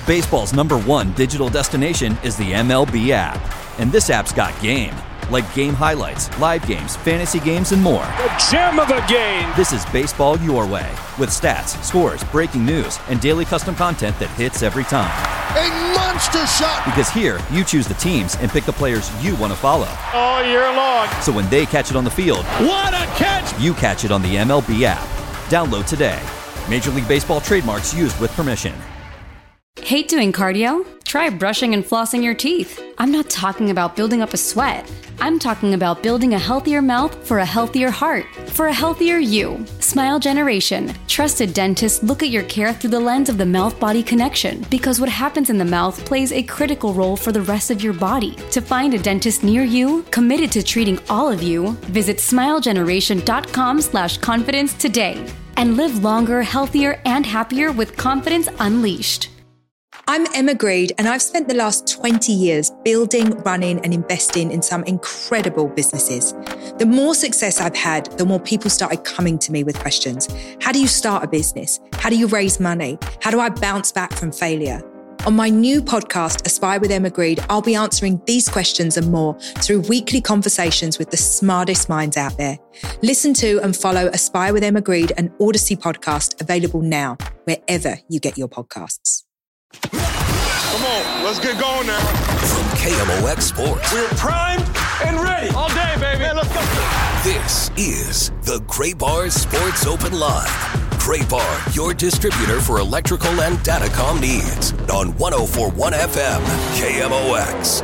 Baseball's #1 digital destination is the MLB app. And this app's got game. Like game highlights, live games, fantasy games, and more. The gem of a game! This is baseball your way. With stats, scores, breaking news, and daily custom content that hits every time. A monster shot! Because here, you choose the teams and pick the players you want to follow. All year long. So when they catch it on the field, what a catch! You catch it on the MLB app. Download today. Major League Baseball trademarks used with permission. Hate doing cardio? Try brushing and flossing your teeth. I'm not talking about building up a sweat. I'm talking about building a healthier mouth for a healthier heart, for a healthier you. Smile Generation. Trusted dentists look at your care through the lens of the mouth-body connection, because what happens in the mouth plays a critical role for the rest of your body. To find a dentist near you, committed to treating all of you, visit smilegeneration.com/confidence today. And live longer, healthier, and happier with confidence unleashed. I'm Emma Greed, and I've spent the last 20 years building, running, and investing in some incredible businesses. The more success I've had, the more people started coming to me with questions. How do you start a business? How do you raise money? How do I bounce back from failure? On my new podcast, Aspire with Emma Greed, I'll be answering these questions and more through weekly conversations with the smartest minds out there. Listen to and follow Aspire with Emma Greed, an Odyssey podcast, available now, wherever you get your podcasts. Come on, let's get going now. From KMOX Sports. We're primed and ready. All day, baby. Man, let's go. This is the Gray Bar Sports Open Line. Gray Bar, your distributor for electrical and datacom needs. On 104.1 FM, KMOX.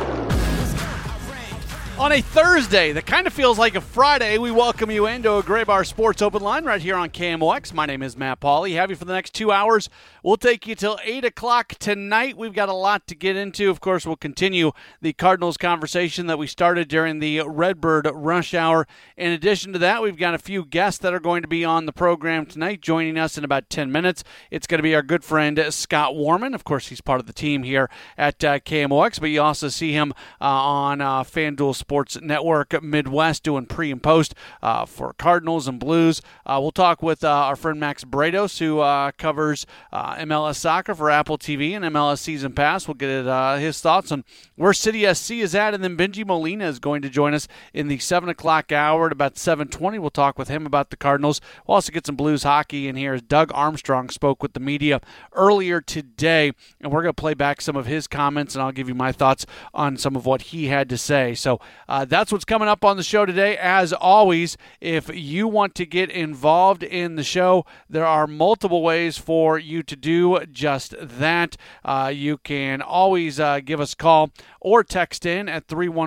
On a Thursday that kind of feels like a Friday, we welcome you into a Gray Bar Sports Open Line right here on KMOX. My name is Matt Pauley. Have you for the next 2 hours. We'll take you till 8 o'clock tonight. We've got a lot to get into. Of course, we'll continue the Cardinals conversation that we started during the Redbird Rush Hour. In addition to that, we've got a few guests that are going to be on the program tonight, joining us in about 10 minutes. It's going to be our good friend Scott Warman. Of course, he's part of the team here at KMOX, but you also see him on FanDuel Sports Network Midwest doing pre and post for Cardinals and Blues. We'll talk with our friend Max Brados, who covers MLS soccer for Apple TV and MLS Season Pass. We'll get his thoughts on where City SC is at, and then Benji Molina is going to join us in the 7 o'clock hour at about 7:20. We'll talk with him about the Cardinals. We'll also get some Blues hockey in here as Doug Armstrong spoke with the media earlier today, and we're going to play back some of his comments, and I'll give you my thoughts on some of what he had to say. So that's what's coming up on the show today. As always, if you want to get involved in the show, there are multiple ways for you to do just that. You can always give us a call or text in at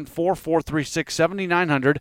314-436-7900,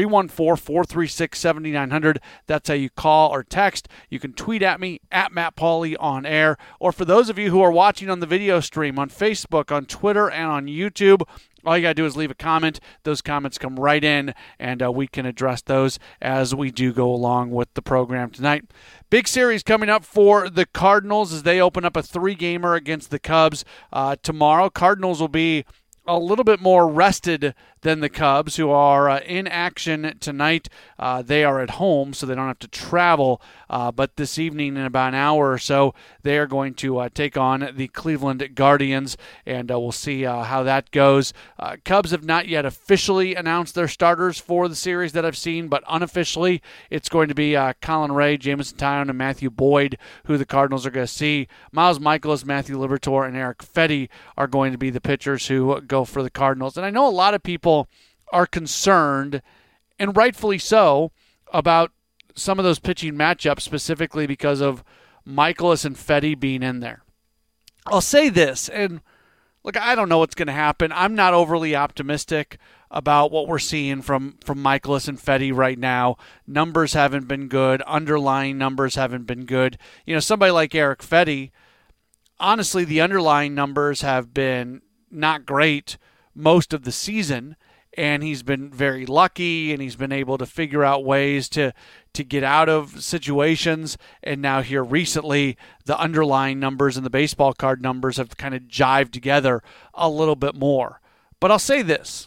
314-436-7900. That's how you call or text. You can tweet at me, at Matt Pauley on air, or for those of you who are watching on the video stream on Facebook, on Twitter, and on YouTube, all you got to do is leave a comment. Those comments come right in, and we can address those as we do go along with the program tonight. Big series coming up for the Cardinals as they open up a 3-gamer against the Cubs tomorrow. Cardinals will be a little bit more rested than the Cubs, who are in action tonight. They are at home, so they don't have to travel. But this evening, in about an hour or so, they are going to take on the Cleveland Guardians, and we'll see how that goes. Cubs have not yet officially announced their starters for the series that I've seen, but unofficially, it's going to be Colin Ray, Jameson Taillon, and Matthew Boyd, who the Cardinals are going to see. Miles Michaelis, Matthew Liberatore, and Eric Fetty are going to be the pitchers who go for the Cardinals. And I know a lot of people are concerned, and rightfully so, about some of those pitching matchups, specifically because of Michaelis and Fetty being in there. I'll say this, and look, I don't know what's going to happen. I'm not overly optimistic about what we're seeing from Michaelis and Fetty right now. Numbers haven't been good. Underlying numbers haven't been good. You know, somebody like Eric Fetty, honestly, the underlying numbers have been not great most of the season, and he's been very lucky, and he's been able to figure out ways to get out of situations. And now here recently, the underlying numbers and the baseball card numbers have kind of jived together a little bit more. But I'll say this.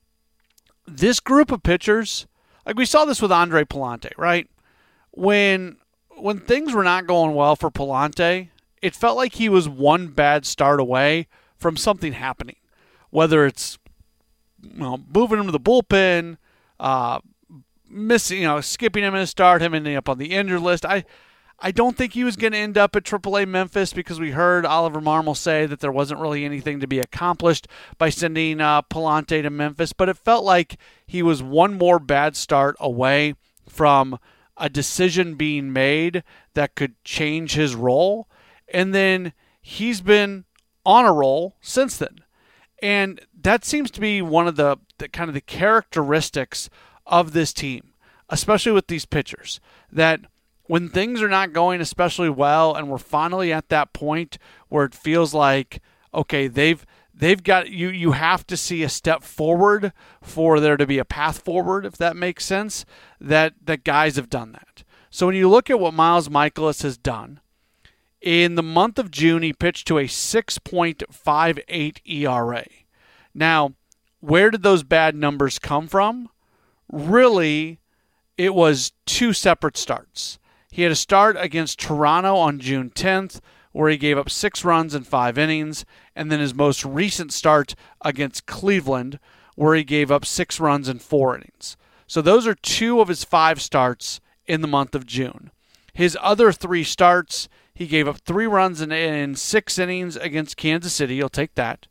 This group of pitchers, like we saw this with Andre Pallante, right? When things were not going well for Pallante it felt like he was one bad start away from something happening, whether it's moving him to the bullpen, missing, skipping him in a start, him ending up on the injured list. I don't think he was going to end up at AAA Memphis because we heard Oliver Marmol say that there wasn't really anything to be accomplished by sending Pallante to Memphis, but it felt like he was one more bad start away from a decision being made that could change his role, and then he's been on a roll since then. And that seems to be one of the kind of the characteristics of this team, especially with these pitchers, that when things are not going especially well and we're finally at that point where it feels like, okay, they've got you have to see a step forward for there to be a path forward, if that makes sense, that guys have done that. So when you look at what Miles Mikolas has done, in the month of June, he pitched to a 6.58 ERA. Now, where did those bad numbers come from? Really, it was two separate starts. He had a start against Toronto on June 10th, where he gave up 6 runs in 5 innings, and then his most recent start against Cleveland, where he gave up 6 runs in 4 innings. So those are 2 of his 5 starts in the month of June. His other 3 starts, he gave up 3 runs in 6 innings against Kansas City. You'll take that.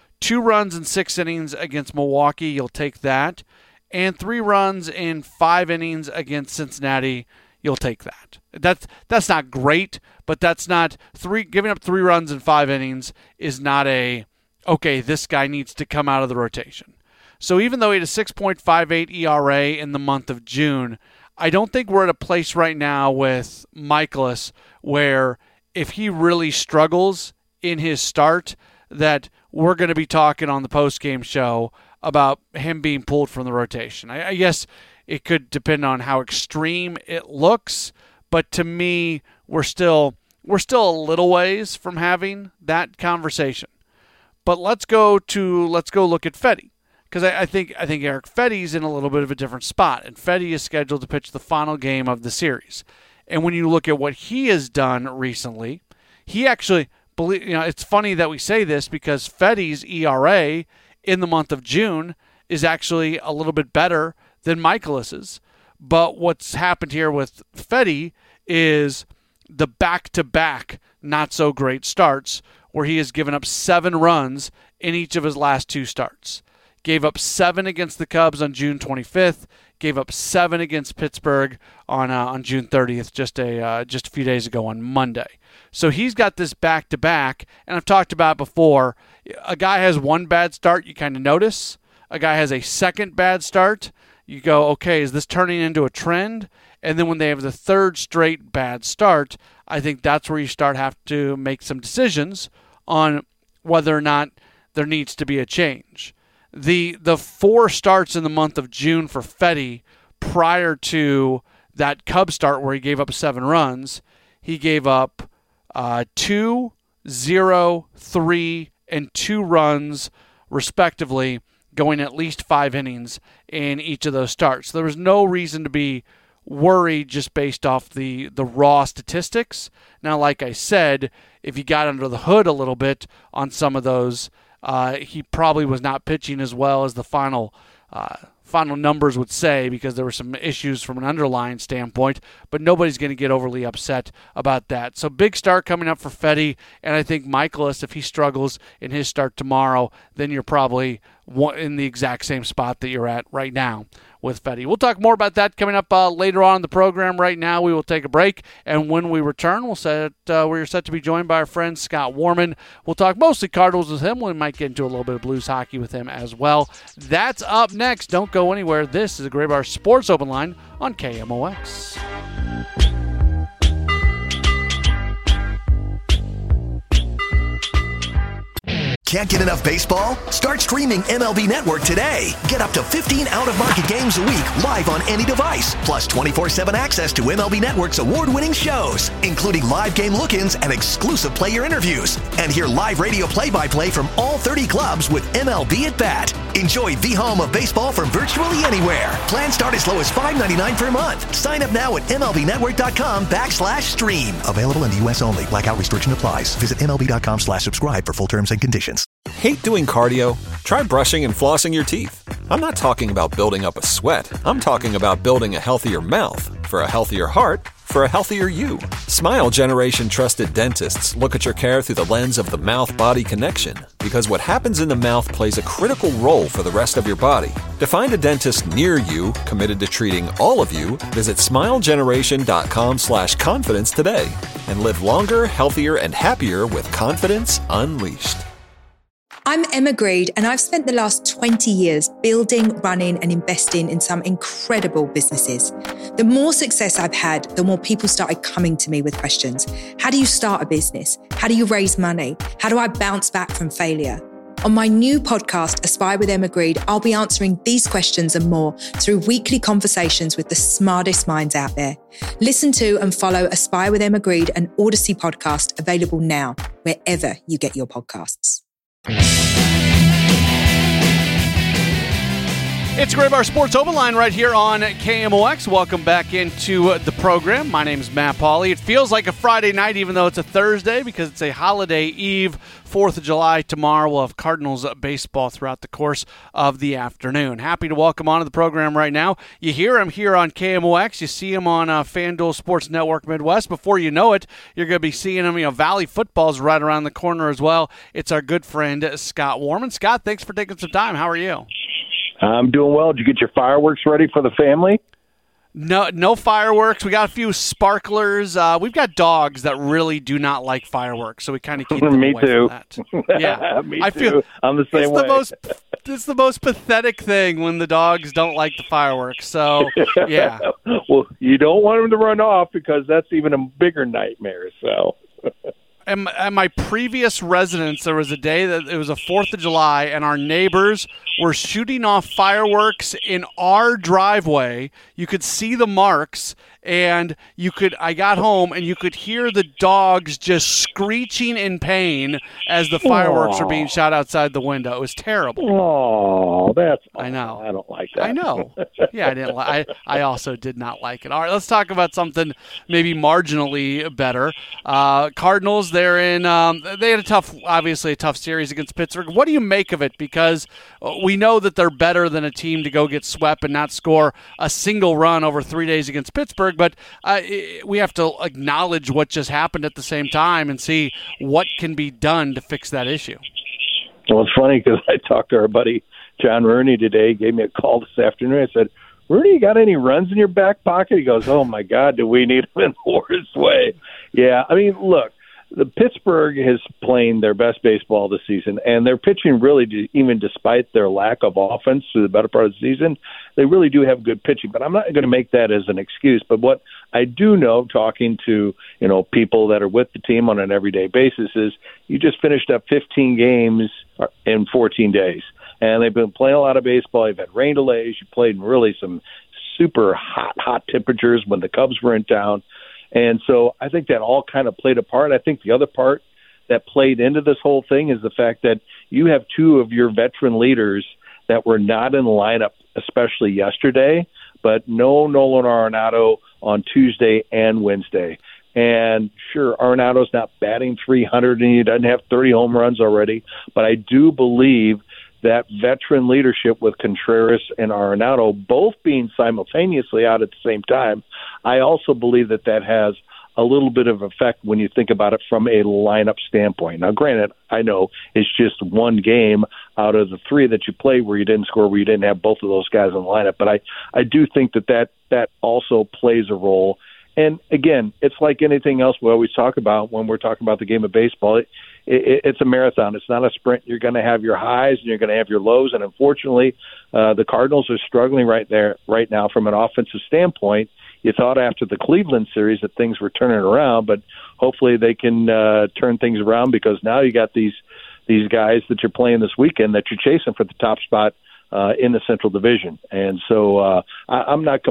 2 runs in 6 innings against Milwaukee. You'll take that. And 3 runs in 5 innings against Cincinnati. You'll take that. That's not great, but that's not giving up 3 runs in 5 innings is not okay, this guy needs to come out of the rotation. So even though he had a 6.58 ERA in the month of June, I don't think we're at a place right now with Mikolas where if he really struggles in his start, that we're going to be talking on the postgame show about him being pulled from the rotation. I guess it could depend on how extreme it looks, but to me, we're still a little ways from having that conversation. But let's go look at Fedde, because I think Erick Fedde's in a little bit of a different spot, and Fedde is scheduled to pitch the final game of the series. And when you look at what he has done recently, he actually it's funny that we say this because Fedde's ERA in the month of June is actually a little bit better than Mikolas's. But what's happened here with Fedde is the back-to-back not-so-great starts where he has given up 7 runs in each of his last 2 starts. Gave up 7 against the Cubs on June 25th, gave up 7 against Pittsburgh on June 30th, just a few days ago on Monday. So he's got this back-to-back, and I've talked about it before. A guy has one bad start, you kind of notice. A guy has a second bad start, you go, okay, is this turning into a trend? And then when they have the third straight bad start, I think that's where you have to make some decisions on whether or not there needs to be a change. The 4 starts in the month of June for Fedde prior to that Cubs start where he gave up 7 runs, he gave up 2, 0, 3, and 2 runs respectively, going at least 5 innings in each of those starts. So there was no reason to be worried just based off the raw statistics. Now, like I said, if you got under the hood a little bit on some of those, he probably was not pitching as well as the final numbers would say because there were some issues from an underlying standpoint, but nobody's going to get overly upset about that. So big start coming up for Fedde, and I think Mikolas, if he struggles in his start tomorrow, then you're probably in the exact same spot that you're at right now with Fedde. We'll talk more about that coming up later on in the program. Right now, we will take a break, and when we return, we're set to be joined by our friend Scott Warman. We'll talk mostly Cardinals with him. We might get into a little bit of Blues hockey with him as well. That's up next. Don't go anywhere. This is the Gray Bar Sports Open Line on KMOX. Can't get enough baseball? Start streaming MLB Network today. Get up to 15 out-of-market games a week live on any device, plus 24/7 access to MLB Network's award-winning shows, including live game look-ins and exclusive player interviews. And hear live radio play-by-play from all 30 clubs with MLB at Bat. Enjoy the home of baseball from virtually anywhere. Plans start as low as $5.99 per month. Sign up now at MLBnetwork.com/stream. Available in the U.S. only. Blackout restriction applies. Visit MLB.com/subscribe for full terms and conditions. Hate doing cardio? Try brushing and flossing your teeth. I'm not talking about building up a sweat. I'm talking about building a healthier mouth for a healthier heart for a healthier you. Smile Generation trusted dentists look at your care through the lens of the mouth-body connection, because what happens in the mouth plays a critical role for the rest of your body. To find a dentist near you committed to treating all of you, visit smilegeneration.com/confidence today and live longer, healthier, and happier with confidence unleashed. I'm Emma Grade, and I've spent the last 20 years building, running, and investing in some incredible businesses. The more success I've had, the more people started coming to me with questions. How do you start a business? How do you raise money? How do I bounce back from failure? On my new podcast, Aspire with Emma Grade, I'll be answering these questions and more through weekly conversations with the smartest minds out there. Listen to and follow Aspire with Emma Grade, an Odyssey podcast, available now, wherever you get your podcasts. It's Gray Bar Sports Open Line right here on KMOX. Welcome back into the program. My name is Matt Pauley. It feels like a Friday night, even though it's a Thursday, because it's a holiday eve, 4th of July. Tomorrow we'll have Cardinals baseball throughout the course of the afternoon. Happy to welcome onto the program right now. You hear him here on KMOX. You see him on FanDuel Sports Network Midwest. Before you know it, you're going to be seeing him. Valley football's right around the corner as well. It's our good friend, Scott Warman. Scott, thanks for taking some time. How are you? I'm doing well. Did you get your fireworks ready for the family? No fireworks. We got a few sparklers. We've got dogs that really do not like fireworks, so we kind of keep them away from that. Yeah, Me too. I'm the same way. It's the most pathetic thing when the dogs don't like the fireworks. So, yeah. Well, you don't want them to run off, because that's even a bigger nightmare. So. At my previous residence, there was a day that it was a 4th of July, and our neighbors were shooting off fireworks in our driveway. You could see the marks, and I got home, and you could hear the dogs just screeching in pain as the fireworks were being shot outside the window. It was terrible. Oh, that's awful. I know. I don't like that. I know. Yeah, I didn't. I also did not like it. All right, let's talk about something maybe marginally better. Cardinals. They had a tough series against Pittsburgh. What do you make of it? Because we know that they're better than a team to go get swept and not score a single run over 3 days against Pittsburgh, but we have to acknowledge what just happened at the same time and see what can be done to fix that issue. Well, it's funny because I talked to our buddy John Rooney today. He gave me a call this afternoon. I said, "Rooney, you got any runs in your back pocket?" He goes, "Oh, my God, do we need him in Horace Way?" Yeah, I mean, look, the Pittsburgh is playing their best baseball this season, and they're pitching really, even despite their lack of offense through the better part of the season, they really do have good pitching. But I'm not going to make that as an excuse. But what I do know, talking to people that are with the team on an everyday basis, is you just finished up 15 games in 14 days, and they've been playing a lot of baseball. You've had rain delays. You played in really some super hot temperatures when the Cubs were in town. And so I think that all kind of played a part. I think the other part that played into this whole thing is the fact that you have two of your veteran leaders that were not in the lineup, especially yesterday, but no Nolan Arenado on Tuesday and Wednesday. And sure, Arenado's not batting 300 and he doesn't have 30 home runs already, but I do believe that veteran leadership with Contreras and Arenado both being simultaneously out at the same time, I also believe that has a little bit of effect when you think about it from a lineup standpoint. Now, granted, I know it's just one game out of the three that you played where you didn't score, where you didn't have both of those guys in the lineup, but I do think that also plays a role. And again, it's like anything else we always talk about when we're talking about the game of baseball. It's a marathon. It's not a sprint. You're going to have your highs and you're going to have your lows. And unfortunately, the Cardinals are struggling right now from an offensive standpoint. You thought after the Cleveland series that things were turning around, but hopefully they can turn things around, because now you got these guys that you're playing this weekend that you're chasing for the top spot in the Central Division. And so I'm not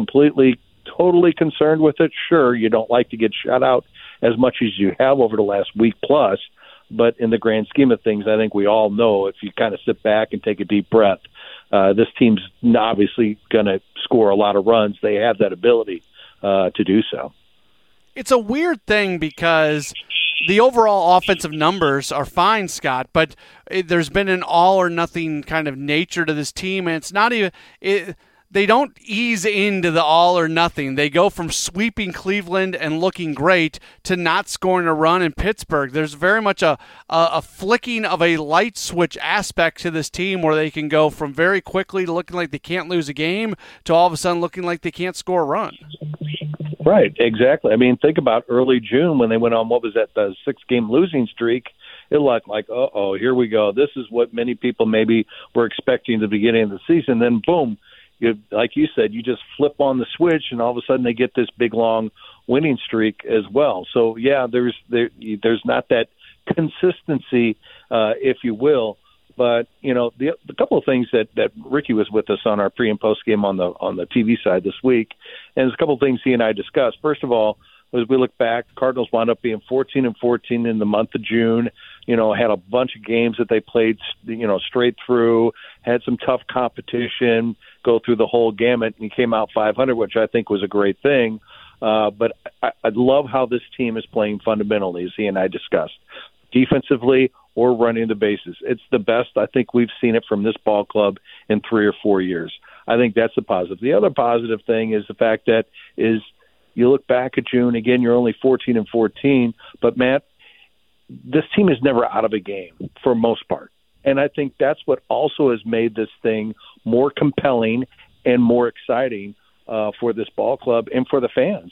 totally concerned with it. Sure, you don't like to get shut out as much as you have over the last week plus, but in the grand scheme of things, I think we all know, if you kind of sit back and take a deep breath, This team's obviously going to score a lot of runs. They have that ability to do so. It's a weird thing because the overall offensive numbers are fine, Scott, but there's been an all-or-nothing kind of nature to this team, and it's not even they don't ease into the all-or-nothing. They go from sweeping Cleveland and looking great to not scoring a run in Pittsburgh. There's very much a flicking of a light switch aspect to this team where they can go from very quickly to looking like they can't lose a game to all of a sudden looking like they can't score a run. Right, exactly. I mean, think about early June when they went on, the 6-game losing streak. It looked like, here we go. This is what many people maybe were expecting at the beginning of the season. Then, boom, like you said, you just flip on the switch, and all of a sudden they get this big, long winning streak as well. So, yeah, there's not that consistency, if you will. But, the couple of things that Ricky was with us on our pre- and post-game on the TV side this week, and there's a couple of things he and I discussed. First of all, as we look back, Cardinals wound up being 14-14 in the month of June. Had a bunch of games that they played, straight through, had some tough competition, go through the whole gamut, and came out 500, which I think was a great thing. But I love how this team is playing fundamentally, as he and I discussed. Defensively or running the bases. It's the best I think we've seen it from this ball club in 3 or 4 years. I think that's a positive. The other positive thing is the fact that you look back at June, again, you're only 14-14, but Matt, this team is never out of a game for most part. And I think that's what also has made this thing more compelling and more exciting for this ball club and for the fans.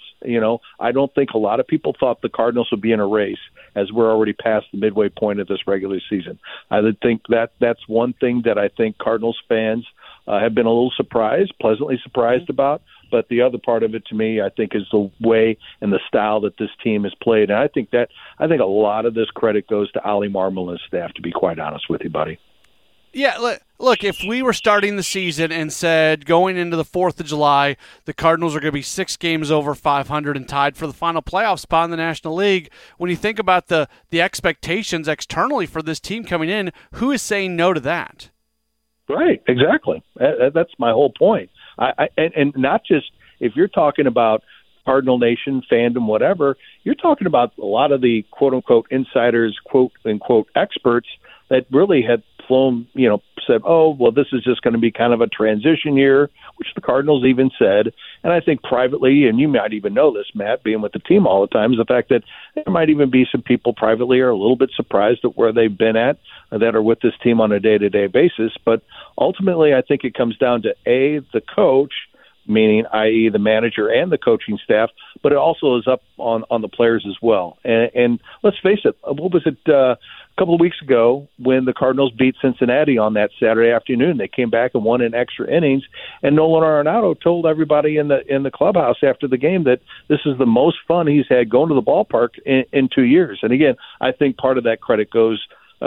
I don't think a lot of people thought the Cardinals would be in a race as we're already past the midway point of this regular season. I would think that's one thing that I think Cardinals fans have been a little pleasantly surprised about. But the other part of it to me, I think, is the way and the style that this team has played. And I think a lot of this credit goes to Ollie Marmol and staff, to be quite honest with you, buddy. Yeah, look, if we were starting the season and said going into the 4th of July, the Cardinals are going to be 6 games over 500 and tied for the final playoff spot in the National League, when you think about the expectations externally for this team coming in, who is saying no to that? Right, exactly. That's my whole point. And not just if you're talking about Cardinal Nation, fandom, whatever, you're talking about a lot of the quote-unquote insiders, quote-unquote experts that really had flown, said, this is just going to be kind of a transition year, which the Cardinals even said. And I think privately, and you might even know this, Matt, being with the team all the time, is the fact that there might even be some people privately are a little bit surprised at where they've been at that are with this team on a day-to-day basis. But ultimately, I think it comes down to, the coach, meaning i.e. the manager and the coaching staff, but it also is up on the players as well. And let's face it, what was it a couple of weeks ago when the Cardinals beat Cincinnati on that Saturday afternoon? They came back and won in extra innings, and Nolan Arenado told everybody in the clubhouse after the game that this is the most fun he's had going to the ballpark in 2 years. And again, I think part of that credit goes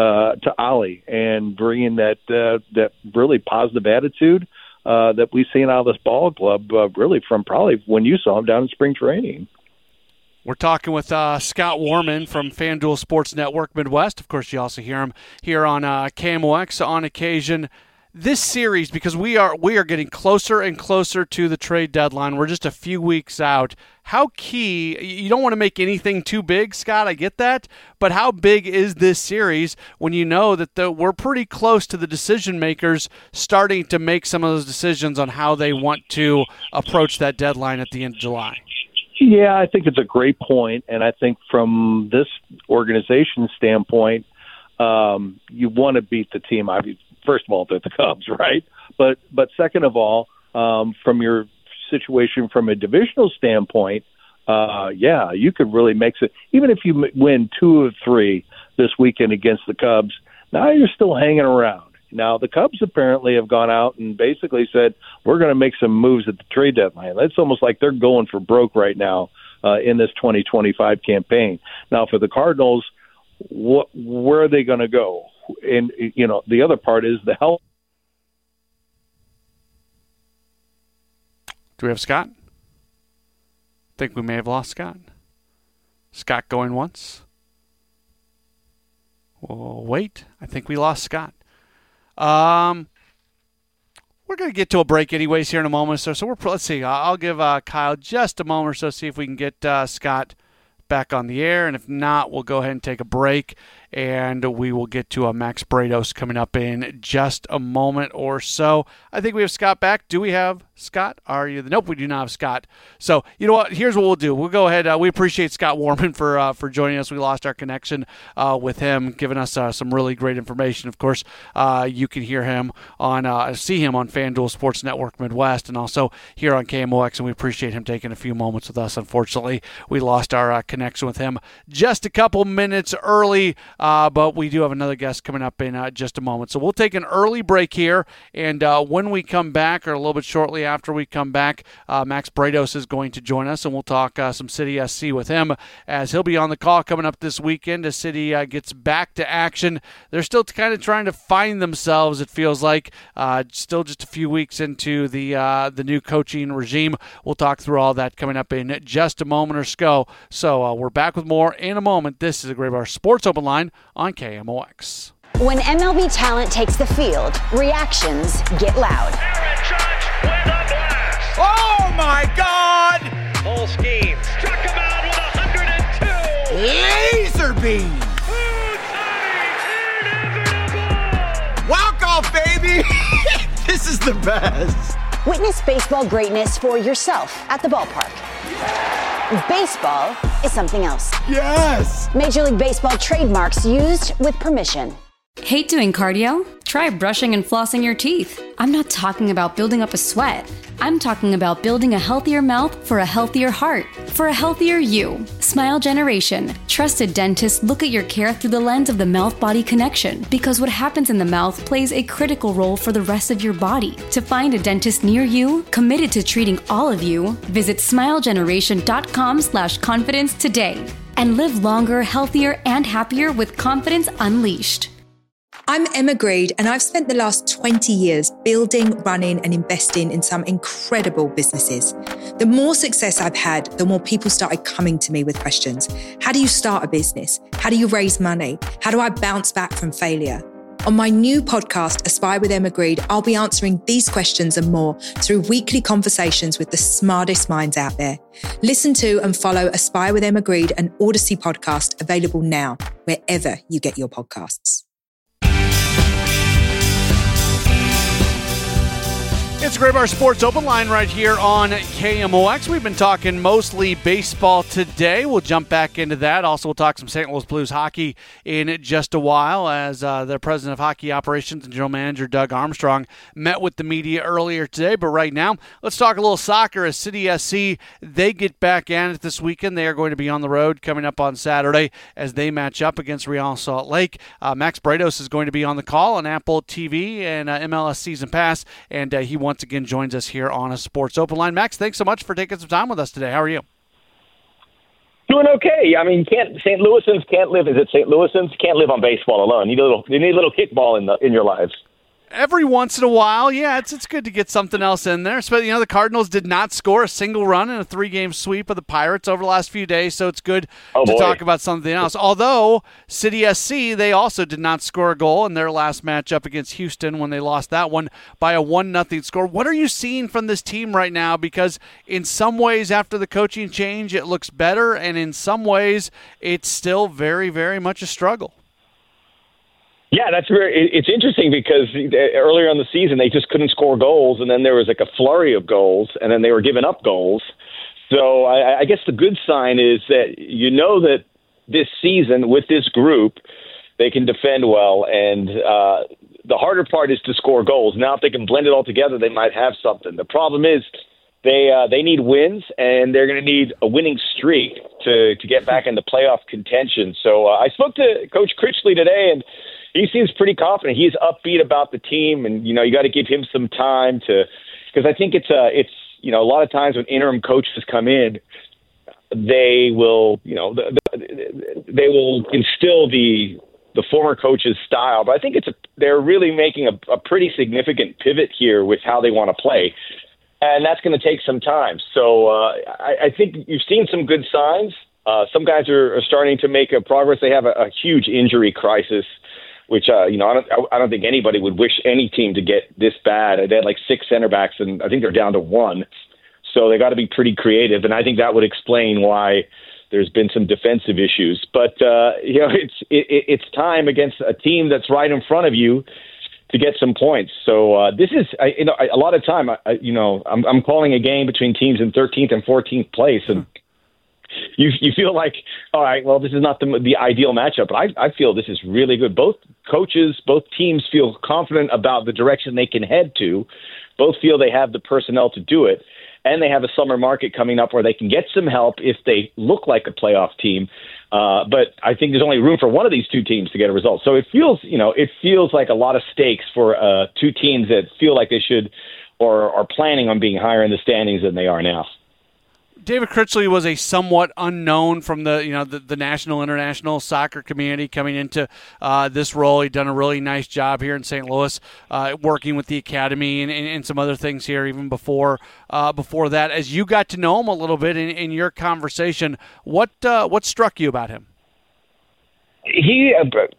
to Ollie and bringing that really positive attitude that we've seen out of this ball club, really from probably when you saw him down in spring training. We're talking with Scott Warman from FanDuel Sports Network Midwest. Of course, you also hear him here on KMOX on occasion. This series, because we are getting closer and closer to the trade deadline. We're just a few weeks out. How key, you don't want to make anything too big, Scott, I get that, but how big is this series when you know that we're pretty close to the decision makers starting to make some of those decisions on how they want to approach that deadline at the end of July? Yeah, I think it's a great point, and I think from this organization standpoint, you want to beat the team. First of all, they're the Cubs, right? But second of all, from your situation from a divisional standpoint, you could really make it. Even if you win 2 of 3 this weekend against the Cubs, now you're still hanging around. Now, the Cubs apparently have gone out and basically said, we're going to make some moves at the trade deadline. It's almost like they're going for broke right now in this 2025 campaign. Now, for the Cardinals, where are they going to go? And, the other part is the health. Do we have Scott? I think we may have lost Scott. Scott going once. Well, wait. I think we lost Scott. we're going to get to a break anyways here in a moment or so. So let's see. I'll give Kyle just a moment or so, see if we can get Scott back on the air. And if not, we'll go ahead and take a break. And we will get to Max Bretos coming up in just a moment or so. I think we have Scott back. Do we have Scott? Nope, we do not have Scott. So, you know what? Here's what we'll do. We'll go ahead. We appreciate Scott Warman for joining us. We lost our connection with him, giving us some really great information. Of course, you can hear him see him on FanDuel Sports Network Midwest and also here on KMOX, and we appreciate him taking a few moments with us. Unfortunately, we lost our connection with him just a couple minutes early. But we do have another guest coming up in just a moment. So we'll take an early break here, and when we come back, or a little bit shortly after we come back, Max Bretos is going to join us, and we'll talk some City SC with him, as he'll be on the call coming up this weekend as City gets back to action. They're still kind of trying to find themselves, it feels like, still just a few weeks into the new coaching regime. We'll talk through all that coming up in just a moment or so. So we're back with more in a moment. This is the Graybar Sports Open Line on KMOX. When MLB talent takes the field, reactions get loud. Aaron Judge with a blast. Oh my God! Full scheme. Struck him out with 102. Laser beam. Walk off, baby. This is the best. Witness baseball greatness for yourself at the ballpark. Baseball is something else. Yes! Major League Baseball trademarks used with permission. Hate doing cardio? Try brushing and flossing your teeth. I'm not talking about building up a sweat. I'm talking about building a healthier mouth for a healthier heart, for a healthier you. Smile Generation. Trusted dentists look at your care through the lens of the mouth-body connection, because what happens in the mouth plays a critical role for the rest of your body. To find a dentist near you, committed to treating all of you, visit smilegeneration.com/confidence today and live longer, healthier, and happier with confidence unleashed. I'm Emma Grade, and I've spent the last 20 years building, running, and investing in some incredible businesses. The more success I've had, the more people started coming to me with questions. How do you start a business? How do you raise money? How do I bounce back from failure? On my new podcast, Aspire with Emma Grade, I'll be answering these questions and more through weekly conversations with the smartest minds out there. Listen to and follow Aspire with Emma Grade, an Odyssey podcast, available now, wherever you get your podcasts. It's Graybar Sports Open Line right here on KMOX. We've been talking mostly baseball today. We'll jump back into that. Also, we'll talk some St. Louis Blues hockey in just a while, as their president of hockey operations and general manager Doug Armstrong met with the media earlier today. But right now, let's talk a little soccer as City SC, they get back at it this weekend. They are going to be on the road coming up on Saturday as they match up against Real Salt Lake. Max Bretos is going to be on the call on Apple TV and MLS Season Pass, and he once again joins us here on a Sports Open Line. Max, thanks so much for taking some time with us today. How are you? Doing okay. I mean, St. Louisans can't live. Is it St. Louisans can't live on baseball alone? You need a little kickball in your lives. Every once in a while, yeah, it's good to get something else in there. But, the Cardinals did not score a single run in a 3-game sweep of the Pirates over the last few days, so it's good to talk about something else. Although, City SC, they also did not score a goal in their last matchup against Houston when they lost that one by a 1-0 score. What are you seeing from this team right now? Because in some ways, after the coaching change, it looks better, and in some ways, it's still very, very much a struggle. Yeah, it's interesting because earlier in the season they just couldn't score goals, and then there was like a flurry of goals, and then they were giving up goals. So I guess the good sign is that that this season with this group they can defend well, and the harder part is to score goals. Now if they can blend it all together, they might have something. The problem is they need wins, and they're going to need a winning streak to get back into playoff contention. So I spoke to Coach Critchley today, and he seems pretty confident. He's upbeat about the team, and you got to give him some time because I think it's a lot of times when interim coaches come in, they will they will instill the former coach's style. But I think they're really making a pretty significant pivot here with how they want to play, and that's going to take some time. So I think you've seen some good signs. Some guys are starting to make a progress. They have a huge injury crisis which I don't think anybody would wish any team to get this bad. They had like 6 center backs, and I think they're down to 1. So they got to be pretty creative, and I think that would explain why there's been some defensive issues. But it's time against a team that's right in front of you to get some points. So this is a lot of time. I'm calling a game between teams in 13th and 14th place, and you feel like, all right, well, this is not the ideal matchup, but I feel this is really good. Both coaches, both teams feel confident about the direction they can head to. Both feel they have the personnel to do it, and they have a summer market coming up where they can get some help if they look like a playoff team. But I think there's only room for one of these two teams to get a result. So it feels like a lot of stakes for two teams that feel like they should or are planning on being higher in the standings than they are now. David Critchley was a somewhat unknown from the national, international soccer community coming into this role. He'd done a really nice job here in St. Louis, working with the academy and some other things here even before that. As you got to know him a little bit in your conversation, what struck you about him? He's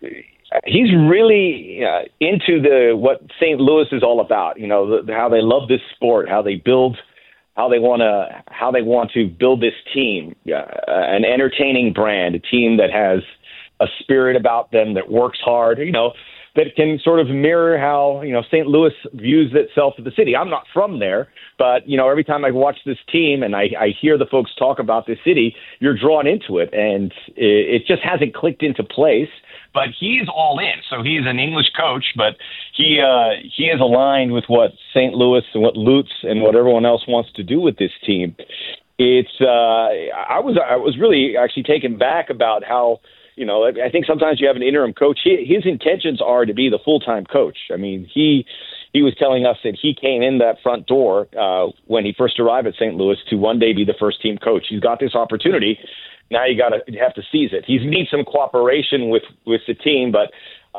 really into what St. Louis is all about. How they love this sport, how they build. How they want to build this team, an entertaining brand, a team that has a spirit about them, that works hard, that can sort of mirror how, St. Louis views itself as the city. I'm not from there, but, every time I watch this team and I hear the folks talk about this city, you're drawn into it, and it just hasn't clicked into place. But he's all in. So he's an English coach, but he is aligned with what St. Louis and what Lutz and what everyone else wants to do with this team. It's I was really actually taken back about how, I think sometimes you have an interim coach. His intentions are to be the full-time coach. I mean, he was telling us that he came in that front door when he first arrived at St. Louis to one day be the first team coach. He's got this opportunity. Now you have to seize it. He needs some cooperation with the team, but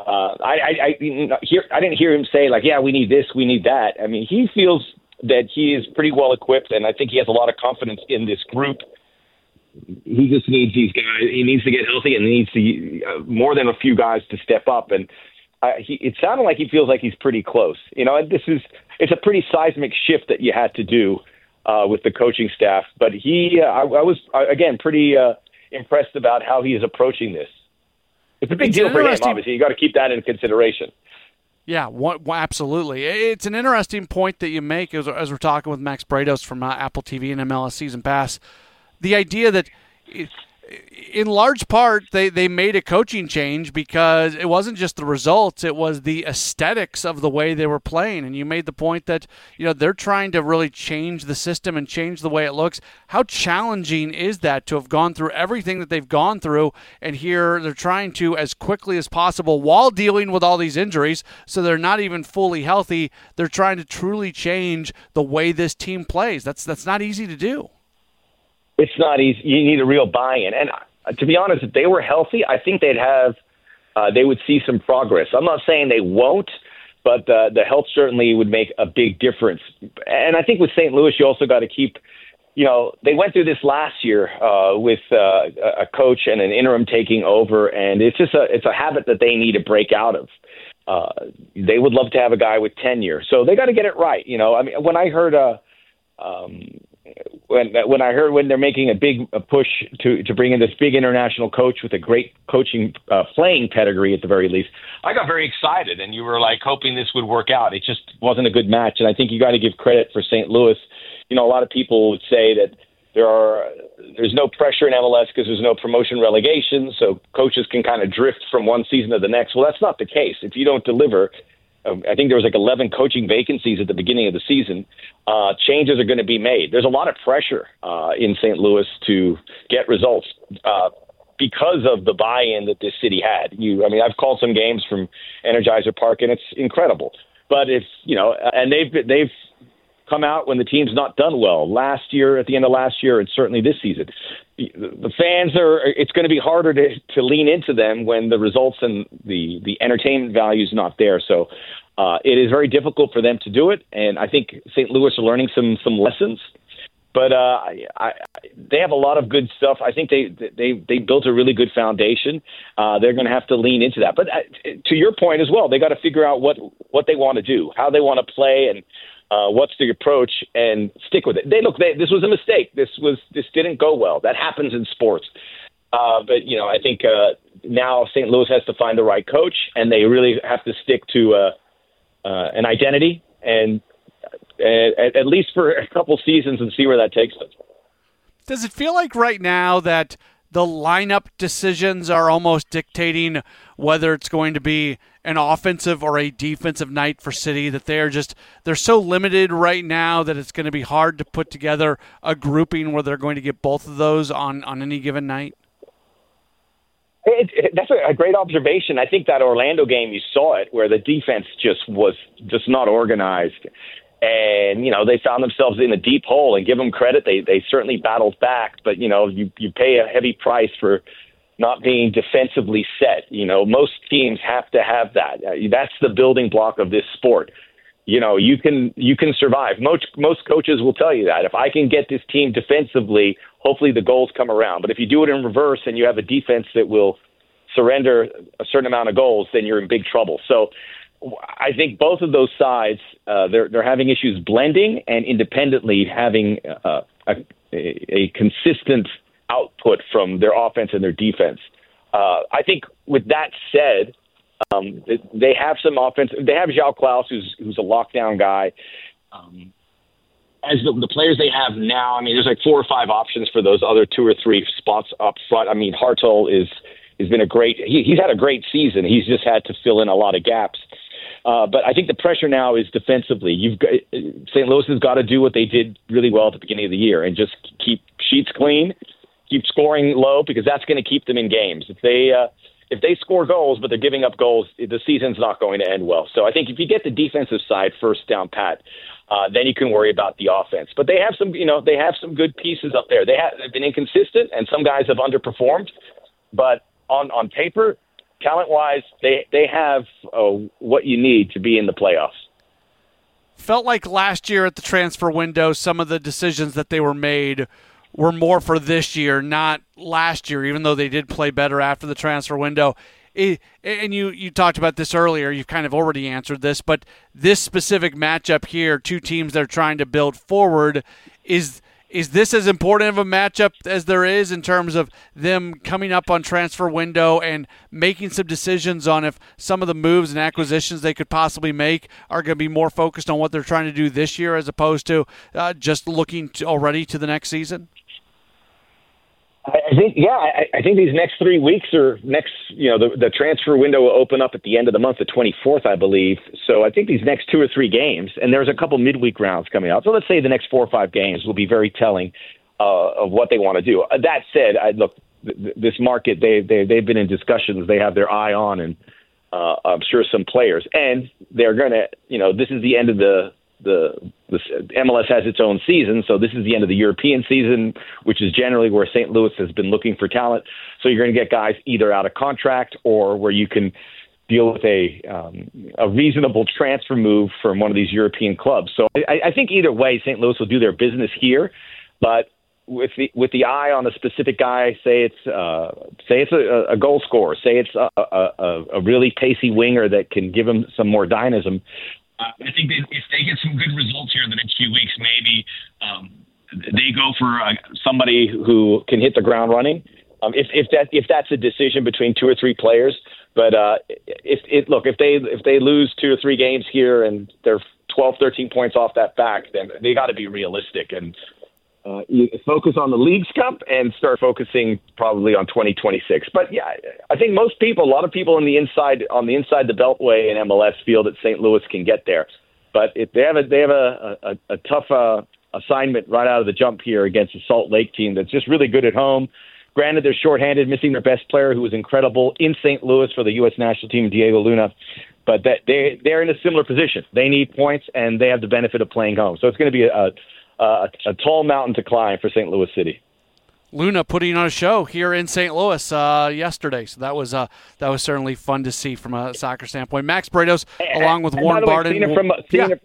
I didn't hear him say like, yeah, we need this, we need that. I mean, he feels that he is pretty well equipped, and I think he has a lot of confidence in this group. He just needs these guys. He needs to get healthy, and he needs to more than a few guys to step up. And it sounded like he feels like he's pretty close. It's a pretty seismic shift that you had to do with the coaching staff. But I was again pretty impressed about how he is approaching this. It's a big deal for him, obviously. You got to keep that in consideration. Yeah, absolutely. It's an interesting point that you make as we're talking with Max Brados from Apple TV and MLS Season Pass. The idea that, in large part, they made a coaching change because it wasn't just the results, it was the aesthetics of the way they were playing. And you made the point that they're trying to really change the system and change the way it looks. How challenging is that to have gone through everything that they've gone through, and here they're trying to, as quickly as possible, while dealing with all these injuries, so they're not even fully healthy, they're trying to truly change the way this team plays. That's not easy to do. It's not easy. You need a real buy-in. And to be honest, if they were healthy, I think they would see some progress. I'm not saying they won't, but the health certainly would make a big difference. And I think with St. Louis, you also got to keep, they went through this last year with a coach and an interim taking over, and it's a habit that they need to break out of. They would love to have a guy with tenure, so they got to get it right. When I heard when they're making a big push to bring in this big international coach with a great coaching playing pedigree at the very least, I got very excited, and you were like hoping this would work out. It just wasn't a good match, and I think you got to give credit for St. Louis. A lot of people would say that there's no pressure in MLS because there's no promotion relegation, so coaches can kind of drift from one season to the next. Well, that's not the case. If you don't deliver, I think there was like 11 coaching vacancies at the beginning of the season. Changes are going to be made. There's a lot of pressure in St. Louis to get results because of the buy-in that this city had. I've called some games from Energizer Park, and it's incredible. But and they've come out when the team's not done well. Last year, at the end of last year, and certainly this season, the fans it's going to be harder to lean into them when the results and the entertainment value is not there. So it is very difficult for them to do it. And I think St. Louis are learning some lessons. But they have a lot of good stuff. I think they built a really good foundation. They're going to have to lean into that. But to your point as well, they got to figure out what they want to do, how they want to play, and what's the approach, and stick with it. This was a mistake. This didn't go well. That happens in sports. But I think now St. Louis has to find the right coach, and they really have to stick to an identity and at least for a couple seasons and see where that takes them. Does it feel like right now that the lineup decisions are almost dictating whether it's going to be an offensive or a defensive night for City, that they're so limited right now that it's going to be hard to put together a grouping where they're going to get both of those on any given night? That's a great observation. I think that Orlando game, you saw it, where the defense was not organized. And, they found themselves in a deep hole, and give them credit. They certainly battled back, but, you pay a heavy price for not being defensively set. Most teams have to have that. That's the building block of this sport. You can survive. Most coaches will tell you that. If I can get this team defensively, hopefully the goals come around. But if you do it in reverse and you have a defense that will surrender a certain amount of goals, then you're in big trouble. So I think both of those sides, they're having issues blending and independently having a consistent output from their offense and their defense. I think with that said, they have some offense. They have João Klaus, who's a lockdown guy. As the players they have now, there's like 4 or 5 options for those other 2 or 3 spots up front. Hartl has been he's had a great season. He's just had to fill in a lot of gaps. But I think the pressure now is defensively. St. Louis has got to do what they did really well at the beginning of the year and just keep sheets clean, keep scoring low, because that's going to keep them in games. If they score goals but they're giving up goals, the season's not going to end well. So I think if you get the defensive side first down pat, then you can worry about the offense. But they have some good pieces up there. They've been inconsistent, and some guys have underperformed. But on paper, talent-wise, they have what you need to be in the playoffs. Felt like last year at the transfer window, some of the decisions that they were made were more for this year, not last year, even though they did play better after the transfer window. And you talked about this earlier. You've kind of already answered this, but this specific matchup here, 2 teams that are trying to build forward, is this as important of a matchup as there is in terms of them coming up on transfer window and making some decisions on if some of the moves and acquisitions they could possibly make are going to be more focused on what they're trying to do this year as opposed to just looking already to the next season? I think these next 3 weeks the transfer window will open up at the end of the month, the 24th, I believe. So I think these next 2 or 3 games, and there's a couple midweek rounds coming out. So let's say the next 4 or 5 games will be very telling of what they want to do. That said, this market, they've been in discussions. They have their eye on, and I'm sure some players, and they're going to, this is the end of the MLS has its own season, so this is the end of the European season, which is generally where St. Louis has been looking for talent. So you're going to get guys either out of contract or where you can deal with a reasonable transfer move from one of these European clubs. So I think either way, St. Louis will do their business here, but with the eye on a specific guy, say it's a goal scorer, say it's a really pacey winger that can give him some more dynamism. I think if they get some good results here in the next few weeks, maybe they go for somebody who can hit the ground running. If that's a decision between 2 or 3 players, but if they lose 2 or 3 games here and they're 12, 13 points off that back, then they got to be realistic and you focus on the Leagues Cup and start focusing probably on 2026. But yeah, I think a lot of people on the inside the Beltway in MLS feel that St. Louis can get there. But if they have a tough assignment right out of the jump here against a Salt Lake team that's just really good at home. Granted, they're shorthanded, missing their best player who was incredible in St. Louis for the U.S. national team, Diego Luna. But they're in a similar position. They need points, and they have the benefit of playing home. So it's going to be a tall mountain to climb for St. Louis City. Luna putting on a show here in St. Louis yesterday, so that was certainly fun to see from a soccer standpoint. Max Bretos, along with Warren Barden.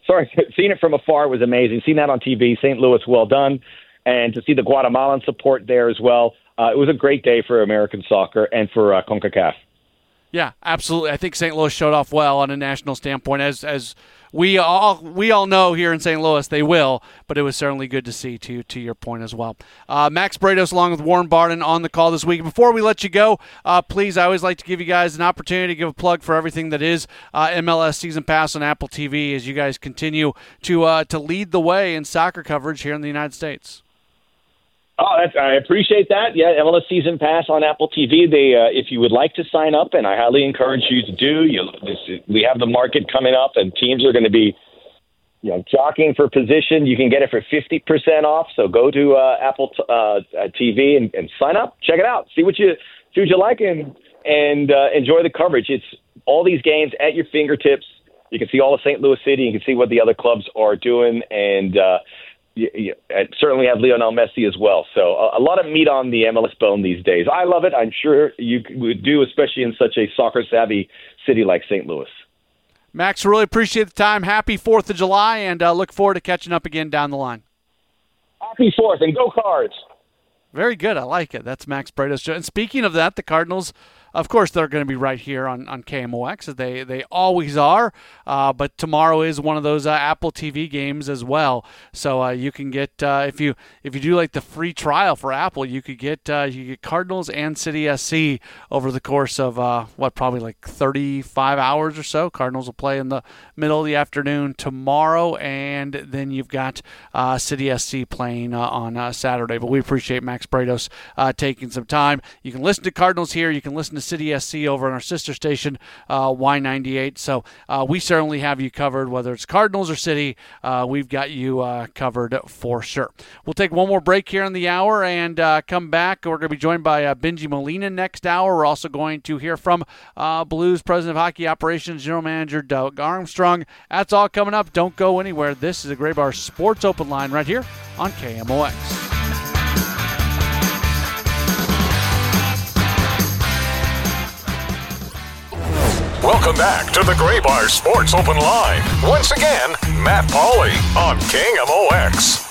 seeing it from afar was amazing. Seeing that on TV, St. Louis, well done. And to see the Guatemalan support there as well. It was a great day for American soccer and for CONCACAF. Yeah, absolutely. I think St. Louis showed off well on a national standpoint, as we all know here in St. Louis they will, but it was certainly good to see, to your point as well. Max Bretos along with Warren Barden on the call this week. Before we let you go, please, I always like to give you guys an opportunity to give a plug for everything that is MLS Season Pass on Apple TV as you guys continue to lead the way in soccer coverage here in the United States. Oh, I appreciate that. Yeah, MLS Season Pass on Apple TV. If you would like to sign up, and I highly encourage you to do, we have the market coming up, and teams are going to be, jockeying for position. You can get it for 50% off. So go to Apple TV and sign up. Check it out. See what you like, and enjoy the coverage. It's all these games at your fingertips. You can see all of St. Louis City. You can see what the other clubs are doing, and you certainly have Lionel Messi as well. So a lot of meat on the MLS bone these days. I love it. I'm sure you would do, especially in such a soccer-savvy city like St. Louis. Max, really appreciate the time. Happy 4th of July, and look forward to catching up again down the line. Happy 4th, and go Cards. Very good. I like it. That's Max Bretos. And speaking of that, the Cardinals, of course, they're going to be right here on KMOX, as they always are. But tomorrow is one of those Apple TV games as well. So you can get if you do like the free trial for Apple, you get Cardinals and City SC over the course of probably like 35 hours or so. Cardinals will play in the middle of the afternoon tomorrow, and then you've got City SC playing on Saturday. But we appreciate Max Bretos taking some time. You can listen to Cardinals here. You can listen to City SC over on our sister station, Y98. So we certainly have you covered, whether it's Cardinals or City. We've got you covered for sure. We'll take one more break here in the hour and come back. We're going to be joined by Benji Molina next hour. We're also going to hear from Blues President of Hockey Operations, General Manager Doug Armstrong. That's all coming up. Don't go anywhere. This is a Gray Bar Sports Open Line right here on KMOX. Welcome back to the Gray Bar Sports Open Line. Once again, Matt Pauley on KMOX.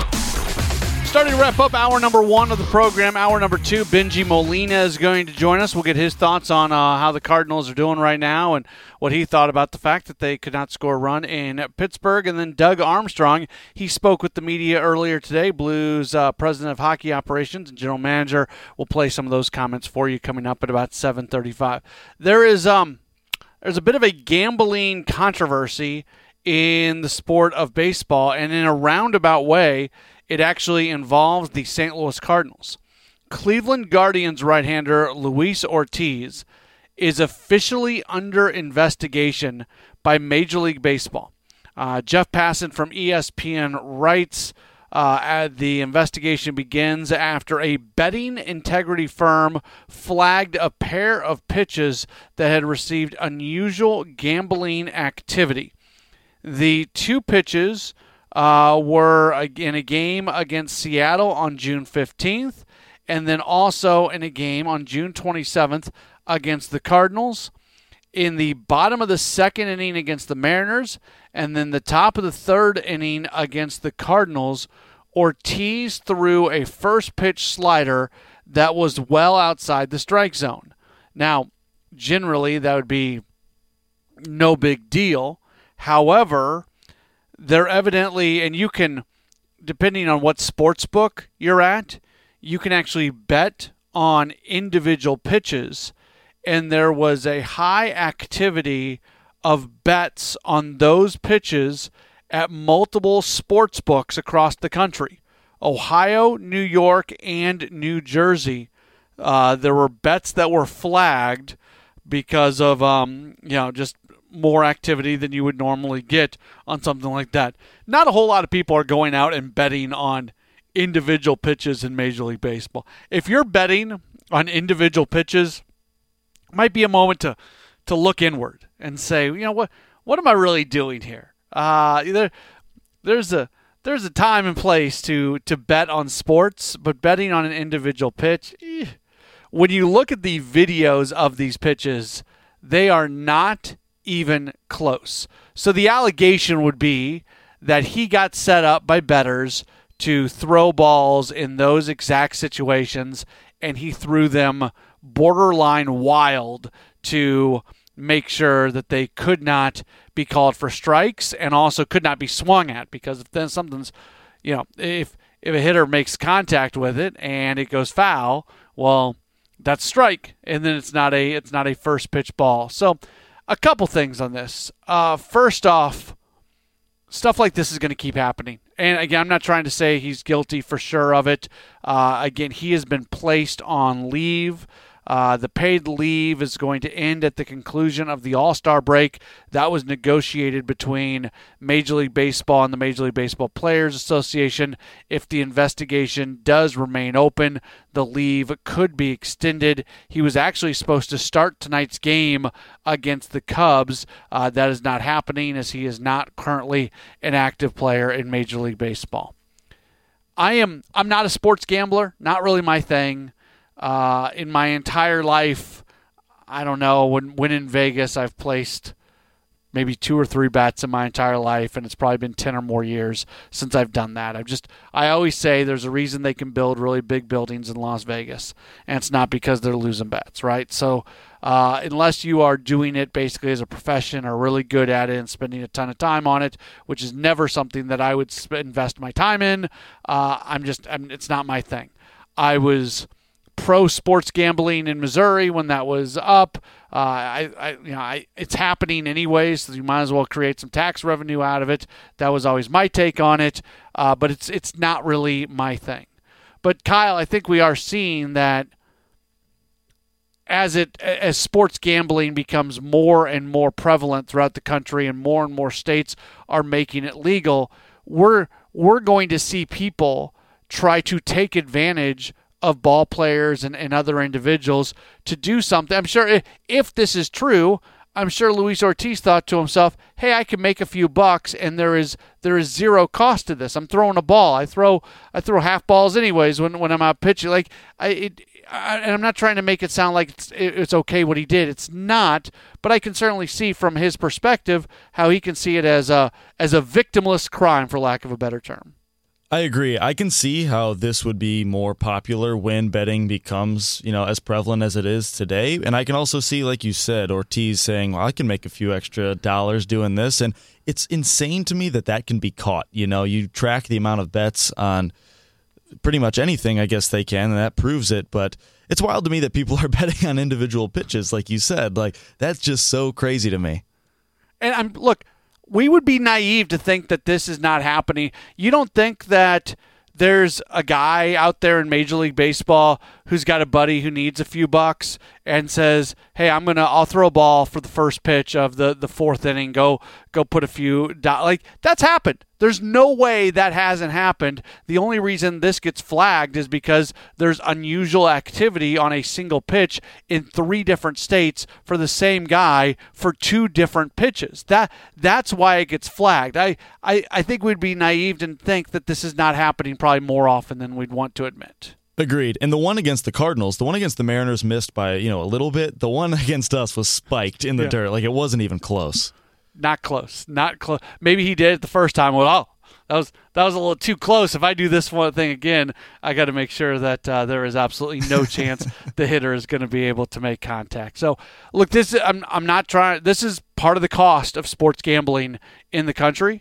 Starting to wrap up hour number 1 of the program. Hour number 2, Benji Molina is going to join us. We'll get his thoughts on how the Cardinals are doing right now and what he thought about the fact that they could not score a run in Pittsburgh. And then Doug Armstrong, he spoke with the media earlier today. Blues President of Hockey Operations and General Manager. We'll play some of those comments for you coming up at about 7:35. There's a bit of a gambling controversy in the sport of baseball, and in a roundabout way, it actually involves the St. Louis Cardinals. Cleveland Guardians right-hander Luis Ortiz is officially under investigation by Major League Baseball. Jeff Passan from ESPN writes, the investigation begins after a betting integrity firm flagged a pair of pitches that had received unusual gambling activity. The two pitches were in a game against Seattle on June 15th, and then also in a game on June 27th against the Cardinals, in the bottom of the second inning against the Mariners, and then the top of the third inning against the Cardinals. Ortiz threw a first pitch slider that was well outside the strike zone. Now, generally, that would be no big deal. However, they're evidently, and you can, depending on what sports book you're at, you can actually bet on individual pitches, and there was a high activity of bets on those pitches at multiple sports books across the country. Ohio, New York, and New Jersey. There were bets that were flagged because of just more activity than you would normally get on something like that. Not a whole lot of people are going out and betting on individual pitches in Major League Baseball. If you're betting on individual pitches, it might be a moment to look inward and say, what am I really doing here? There's a time and place to bet on sports, but betting on an individual pitch, when you look at the videos of these pitches, they are not even close. So the allegation would be that he got set up by bettors to throw balls in those exact situations, and he threw them borderline wild to make sure that they could not be called for strikes and also could not be swung at, because if then something's, if a hitter makes contact with it and it goes foul, well, that's strike, and then it's not a first pitch ball. So a couple things on this. First off, stuff like this is going to keep happening. And again, I'm not trying to say he's guilty for sure of it. Again, he has been placed on leave. The paid leave is going to end at the conclusion of the All-Star break. That was negotiated between Major League Baseball and the Major League Baseball Players Association. If the investigation does remain open, the leave could be extended. He was actually supposed to start tonight's game against the Cubs. That is not happening, as he is not currently an active player in Major League Baseball. I'm not a sports gambler, not really my thing. In my entire life, I don't know, when in Vegas, I've placed maybe 2 or 3 bets in my entire life, and it's probably been 10 or more years since I've done that. I always say there's a reason they can build really big buildings in Las Vegas, and it's not because they're losing bets, right? So unless you are doing it basically as a profession or really good at it and spending a ton of time on it, which is never something that I would invest my time in, it's not my thing. I was pro sports gambling in Missouri when that was up. It's happening anyways, so you might as well create some tax revenue out of it. That was always my take on it, but it's not really my thing. But Kyle, I think we are seeing that as sports gambling becomes more and more prevalent throughout the country and more states are making it legal, we're going to see people try to take advantage of ball players and other individuals to do something. I'm sure if this is true, I'm sure Luis Ortiz thought to himself, hey, I can make a few bucks, and there is zero cost to this. I'm throwing a ball. I throw half balls anyways when I'm out pitching. And I'm not trying to make it sound like it's okay what he did. It's not, but I can certainly see from his perspective how he can see it as a victimless crime, for lack of a better term. I agree. I can see how this would be more popular when betting becomes, as prevalent as it is today. And I can also see, like you said, Ortiz saying, well, I can make a few extra dollars doing this. And it's insane to me that can be caught. You track the amount of bets on pretty much anything, I guess they can, and that proves it. But it's wild to me that people are betting on individual pitches, like you said. That's just so crazy to me. And we would be naive to think that this is not happening. You don't think that there's a guy out there in Major League Baseball who's got a buddy who needs a few bucks and says, hey, I'll throw a ball for the first pitch of the 4th inning, go put a few that's happened. There's no way that hasn't happened. The only reason this gets flagged is because there's unusual activity on a single pitch in 3 different states for the same guy for 2 different pitches. That's why it gets flagged. I think we'd be naive to think that this is not happening probably more often than we'd want to admit. Agreed. And the one against the Cardinals, the one against the Mariners missed by, a little bit. The one against us was spiked in the dirt. It wasn't even close. Not close. Maybe he did it the first time. Well, that was a little too close. If I do this one thing again, I got to make sure that there is absolutely no chance the hitter is going to be able to make contact. So, look, I'm not trying. This is part of the cost of sports gambling in the country,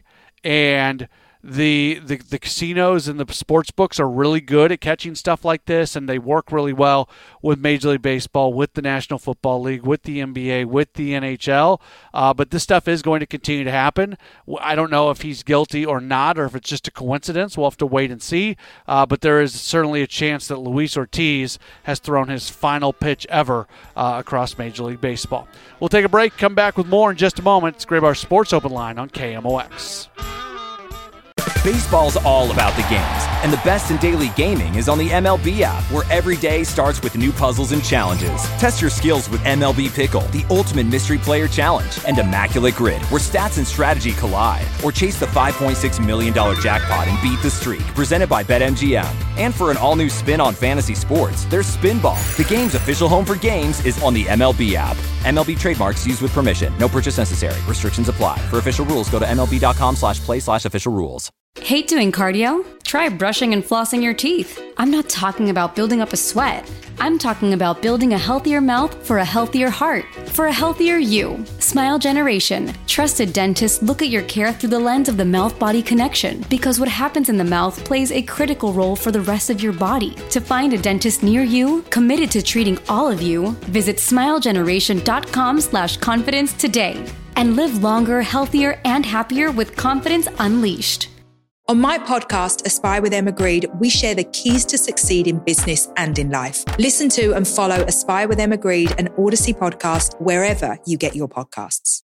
and the casinos and the sports books are really good at catching stuff like this, and they work really well with Major League Baseball, with the National Football League, with the NBA, with the NHL. But this stuff is going to continue to happen. I don't know if he's guilty or not, or if it's just a coincidence. We'll have to wait and see. But there is certainly a chance that Luis Ortiz has thrown his final pitch ever across Major League Baseball. We'll take a break, come back with more in just a moment. It's Graybar Sports Open Line on KMOX. Baseball's all about the games, and the best in daily gaming is on the MLB app, where every day starts with new puzzles and challenges. Test your skills with MLB Pickle, the ultimate mystery player challenge, and Immaculate Grid, where stats and strategy collide. Or chase the $5.6 million jackpot and beat the streak, presented by BetMGM. And for an all-new spin on fantasy sports, there's Spinball. The game's official home for games is on the MLB app. MLB trademarks used with permission. No purchase necessary. Restrictions apply. For official rules, go to MLB.com/play/official rules. Hate doing cardio? Try brushing and flossing your teeth. I'm not talking about building up a sweat. I'm talking about building a healthier mouth for a healthier heart, for a healthier you. Smile Generation. Trusted dentists look at your care through the lens of the mouth-body connection, because what happens in the mouth plays a critical role for the rest of your body. To find a dentist near you, committed to treating all of you, visit smilegeneration.com/confidence today and live longer, healthier, and happier with confidence unleashed. On my podcast, Aspire with Emma Grede, we share the keys to succeed in business and in life. Listen to and follow Aspire with Emma Grede, an Odyssey podcast, wherever you get your podcasts.